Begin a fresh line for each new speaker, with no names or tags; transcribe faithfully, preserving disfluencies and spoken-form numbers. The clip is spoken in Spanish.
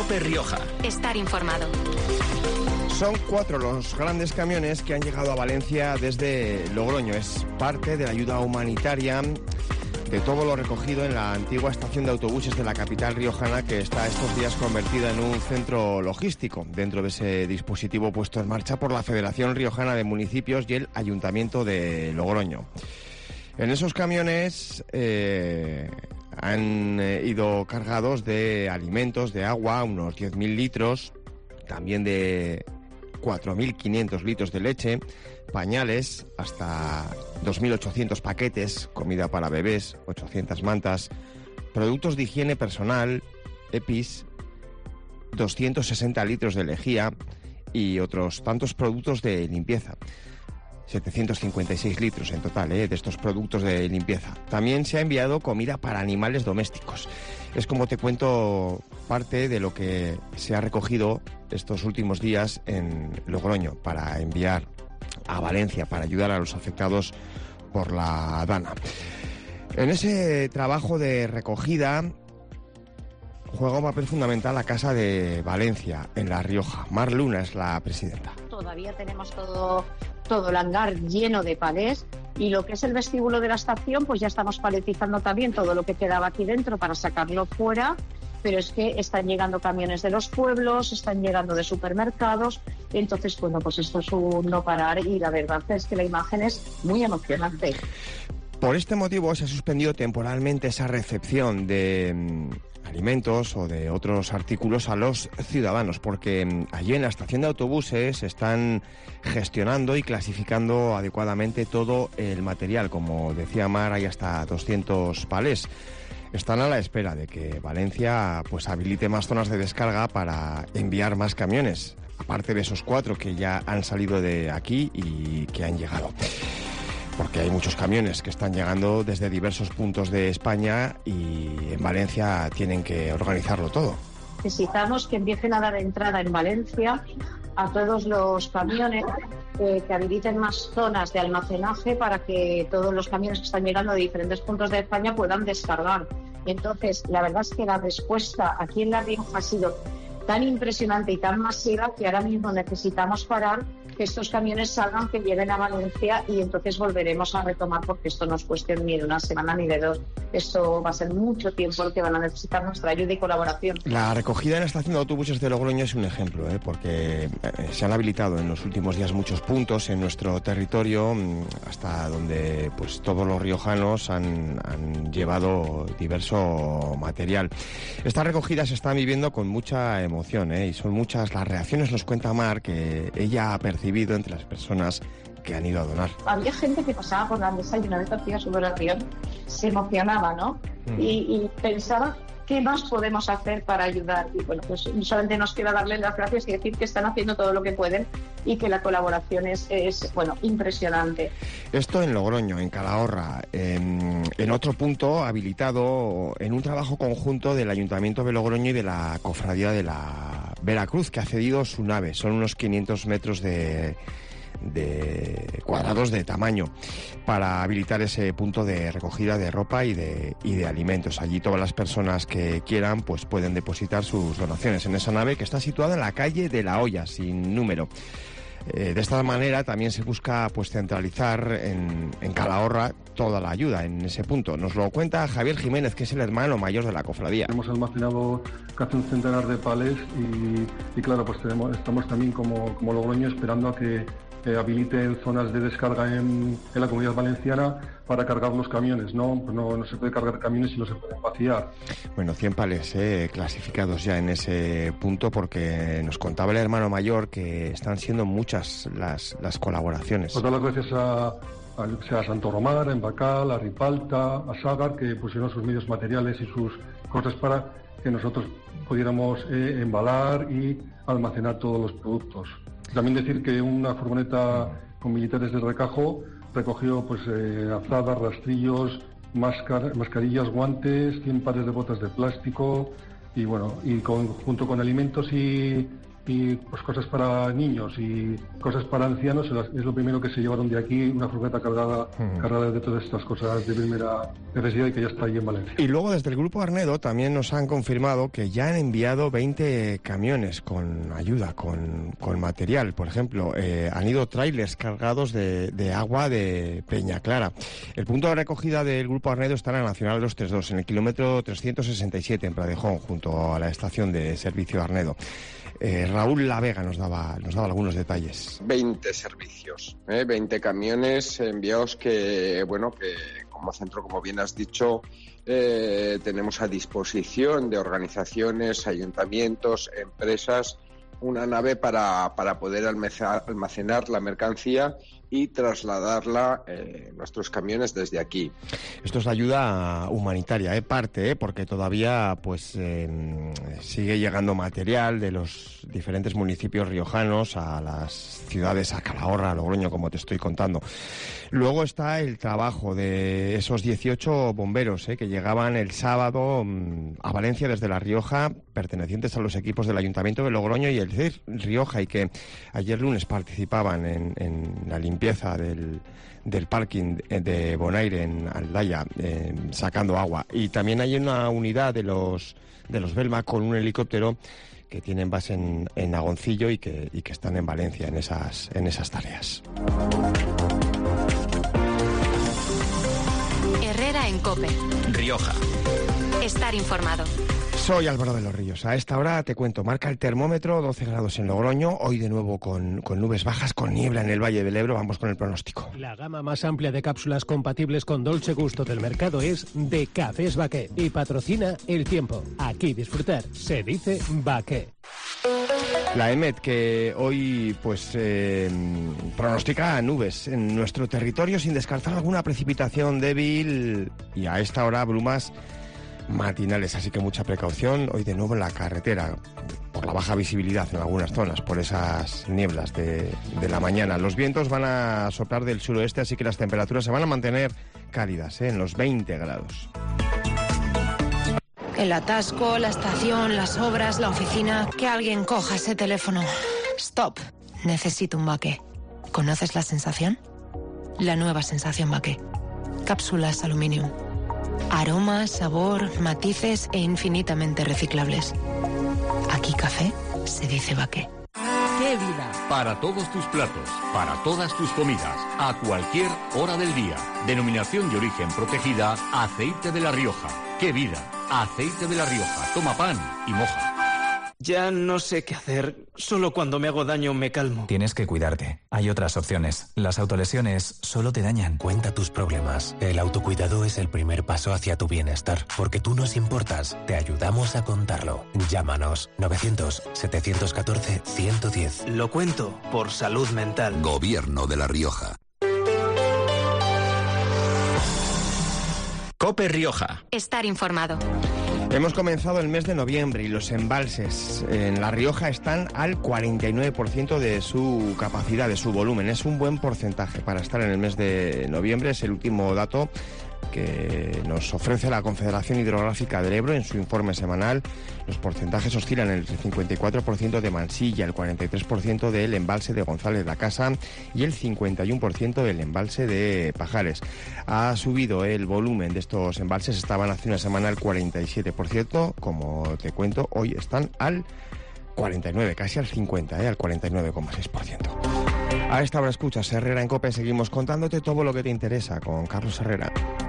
COPE Rioja.
Estar informado.
Son cuatro los grandes camiones que han llegado a Valencia desde Logroño. Es parte de la ayuda humanitaria de todo lo recogido en la antigua estación de autobuses de la capital riojana, que está estos días convertida en un centro logístico dentro de ese dispositivo puesto en marcha por la Federación Riojana de Municipios y el Ayuntamiento de Logroño. En esos camiones eh, han eh, ido cargados de alimentos, de agua, unos diez mil litros, también de cuatro mil quinientos litros de leche, pañales, hasta dos mil ochocientos paquetes, comida para bebés, ochocientas mantas, productos de higiene personal, EPIs, doscientos sesenta litros de lejía y otros tantos productos de limpieza. setecientos cincuenta y seis litros en total ¿eh? de estos productos de limpieza. También se ha enviado comida para animales domésticos. Es, como te cuento, parte de lo que se ha recogido estos últimos días en Logroño para enviar a Valencia, para ayudar a los afectados por la Dana. En ese trabajo de recogida juega un papel fundamental la Casa de Valencia, en La Rioja. Mar Luna es la presidenta.
Todavía tenemos todo, todo el hangar lleno de palés, y lo que es el vestíbulo de la estación, pues ya estamos paletizando también todo lo que quedaba aquí dentro para sacarlo fuera, pero es que están llegando camiones de los pueblos, están llegando de supermercados, entonces, bueno, pues esto es un no parar, y la verdad es que la imagen es muy emocionante.
Por este motivo se ha suspendido temporalmente esa recepción de mmm, alimentos o de otros artículos a los ciudadanos, porque mmm, allí en la estación de autobuses están gestionando y clasificando adecuadamente todo el material. Como decía Mar, hay hasta doscientos palés. Están a la espera de que Valencia pues habilite más zonas de descarga para enviar más camiones, aparte de esos cuatro que ya han salido de aquí y que han llegado. Porque hay muchos camiones que están llegando desde diversos puntos de España y en Valencia tienen que organizarlo todo.
Necesitamos que empiecen a dar entrada en Valencia a todos los camiones, eh, que habiliten más zonas de almacenaje para que todos los camiones que están llegando de diferentes puntos de España puedan descargar. Entonces, la verdad es que la respuesta aquí en La Rioja ha sido tan impresionante y tan masiva que ahora mismo necesitamos parar, que estos camiones salgan, que lleguen a Valencia, y entonces volveremos a retomar, porque esto no es cuestión ni de una semana ni de dos. Esto va a ser mucho tiempo el que van a necesitar nuestra ayuda y colaboración.
La recogida en la estación de autobuses de Logroño es un ejemplo, ¿eh? porque eh, se han habilitado en los últimos días muchos puntos en nuestro territorio, hasta donde pues todos los riojanos han, han llevado diverso material. Esta recogida se está viviendo con mucha emoción, ¿eh? y son muchas las reacciones, nos cuenta Mar, que ella ha percibido entre las personas que han ido a donar.
Había gente que pasaba por la mesa y una vez hacía su oración se emocionaba, ¿no? Mm. Y, y pensaba, ¿qué más podemos hacer para ayudar? Y bueno, pues solamente nos queda darles las gracias y decir que están haciendo todo lo que pueden y que la colaboración es, es bueno, impresionante.
Esto en Logroño, en Calahorra, en, en otro punto habilitado en un trabajo conjunto del Ayuntamiento de Logroño y de la Cofradía de la Veracruz, que ha cedido su nave. Son unos quinientos metros de... de cuadrados de tamaño para habilitar ese punto de recogida de ropa y de, y de alimentos. Allí todas las personas que quieran pues pueden depositar sus donaciones en esa nave, que está situada en la calle de La Hoya, sin número. Eh, de esta manera también se busca pues centralizar en, en Calahorra toda la ayuda en ese punto. Nos lo cuenta Javier Jiménez, que es el hermano mayor de la cofradía.
Hemos almacenado casi un centenar de palés y, y claro, pues tenemos, estamos también como, como Logroño esperando a que Eh, habiliten zonas de descarga en, en la Comunidad Valenciana para cargar los camiones, ¿no? Pues no, no se puede cargar camiones y no se pueden vaciar.
Bueno, cien palés eh, clasificados ya en ese punto, porque nos contaba el hermano mayor que están siendo muchas las, las colaboraciones.
Pues dar las gracias a, a, a Santo Romar, a Embacal, a Ripalta, a Sagar, que pusieron sus medios materiales y sus cosas para que nosotros pudiéramos eh, embalar y almacenar todos los productos. También decir que una furgoneta con militares de recajo recogió pues eh, azadas, rastrillos, máscar, mascarillas, guantes, cien pares de botas de plástico y bueno, y con, junto con alimentos y, y pues cosas para niños y cosas para ancianos es lo primero que se llevaron de aquí, una furgoneta cargada, uh-huh. cargada de todas estas cosas de primera necesidad y que ya está ahí en Valencia.
Y luego desde el Grupo Arnedo también nos han confirmado que ya han enviado veinte camiones con ayuda, con, con material. Por ejemplo, eh, han ido trailers cargados de, de agua de Peña Clara. El punto de recogida del Grupo Arnedo está en la Nacional dos treinta y dos, en el kilómetro trescientos sesenta y siete, en Pradejón, junto a la estación de servicio Arnedo. Eh, Raúl La Vega nos daba, nos daba algunos detalles.
veinte servicios, ¿eh? veinte camiones enviados que, bueno, que como centro, como bien has dicho, eh, tenemos a disposición de organizaciones, ayuntamientos, empresas, una nave para, para poder almacenar la mercancía y trasladarla eh, nuestros camiones desde aquí.
Esto es la ayuda humanitaria, ¿eh? parte, ¿eh? porque todavía pues eh, sigue llegando material de los diferentes municipios riojanos a las ciudades, a Calahorra, a Logroño, como te estoy contando. Luego está el trabajo de esos dieciocho bomberos ¿eh? que llegaban el sábado mmm, a Valencia desde La Rioja, pertenecientes a los equipos del Ayuntamiento de Logroño y el C I R Rioja, y que ayer lunes participaban en, en la limpieza del, del parking de Bonaire en Aldaya, eh, sacando agua. Y también hay una unidad de los de los Belma con un helicóptero que tienen base en, en Agoncillo y que, y que están en Valencia en esas, en esas tareas.
Herrera en COPE.
Rioja.
Estar informado.
Soy Álvaro de los Ríos. A esta hora te cuento, marca el termómetro doce grados en Logroño, hoy de nuevo con, con nubes bajas, con niebla en el Valle del Ebro. Vamos con el pronóstico.
La gama más amplia de cápsulas compatibles con Dolce Gusto del mercado es de Cafés Baqué y patrocina El Tiempo. Aquí disfrutar se dice Baqué.
La EMET, que hoy pues eh, pronostica nubes en nuestro territorio sin descartar alguna precipitación débil y a esta hora brumas matinales, así que mucha precaución hoy de nuevo en la carretera por la baja visibilidad en algunas zonas, por esas nieblas de, de la mañana. Los vientos van a soplar del suroeste, así que las temperaturas se van a mantener cálidas, ¿eh? en los veinte grados.
El atasco, la estación, las obras, la oficina. Que alguien coja ese teléfono. Stop. Necesito un Baqué. ¿Conoces la sensación? La nueva sensación Baqué. Cápsulas Aluminium. Aroma, sabor, matices e infinitamente reciclables. Aquí café se dice Baqué.
¡Qué vida! Para todos tus platos, para todas tus comidas, a cualquier hora del día. Denominación de origen protegida, Aceite de La Rioja. ¡Qué vida! Aceite de La Rioja. Toma pan y moja.
Ya no sé qué hacer. Solo cuando me hago daño me calmo.
Tienes que cuidarte. Hay otras opciones. Las autolesiones solo te dañan.
Cuenta tus problemas. El autocuidado es el primer paso hacia tu bienestar. Porque tú nos importas. Te ayudamos a contarlo. Llámanos. novecientos, setecientos catorce, ciento diez.
Lo cuento por salud mental.
Gobierno de La Rioja.
COPE Rioja.
Estar informado.
Hemos comenzado el mes de noviembre y los embalses en La Rioja están al cuarenta y nueve por ciento de su capacidad, de su volumen. Es un buen porcentaje para estar en el mes de noviembre. Es el último dato que nos ofrece la Confederación Hidrográfica del Ebro en su informe semanal. Los porcentajes oscilan entre el cincuenta y cuatro por ciento de Mansilla, el cuarenta y tres por ciento del embalse de González la Casa y el cincuenta y uno por ciento del embalse de Pajares. Ha subido el volumen de estos embalses, estaban hace una semana al cuarenta y siete por ciento, como te cuento, hoy están al cuarenta y nueve, casi al cincuenta, ¿eh? al cuarenta y nueve coma seis por ciento. A esta hora escuchas Herrera en COPE, seguimos contándote todo lo que te interesa con Carlos Herrera.